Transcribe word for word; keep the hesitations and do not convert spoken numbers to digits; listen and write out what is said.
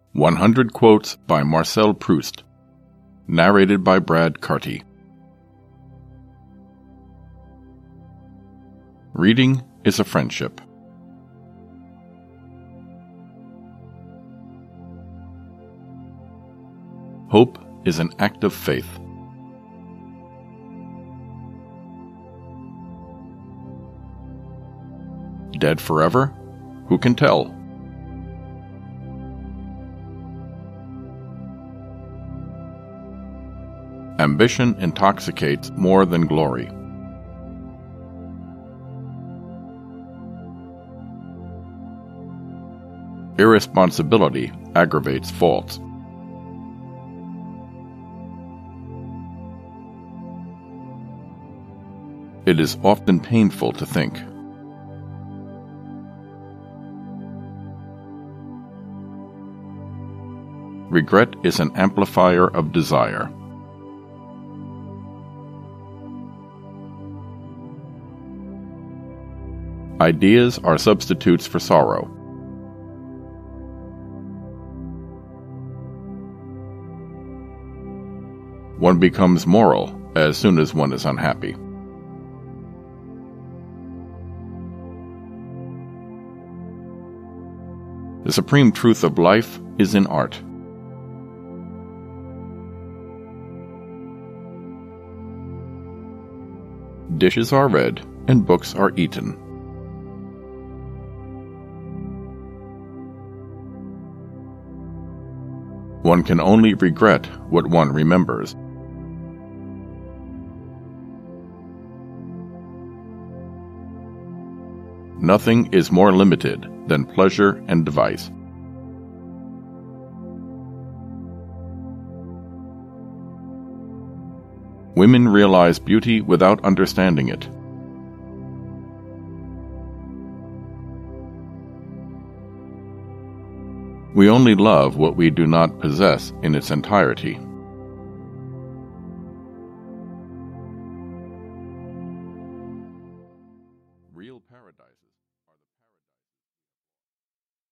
one hundred Quotes by Marcel Proust. Narrated by Brad Carty. Reading is a friendship. Hope is an act of faith. Dead forever? Who can tell? Ambition intoxicates more than glory. Irresponsibility aggravates faults. It is often painful to think. Regret is an amplifier of desire. Ideas are substitutes for sorrow. One becomes moral as soon as one is unhappy. The supreme truth of life is in art. Dishes are read and books are eaten. One can only regret what one remembers. Nothing is more limited than pleasure and device. Women realize beauty without understanding it. We only love what we do not possess in its entirety. Real paradises.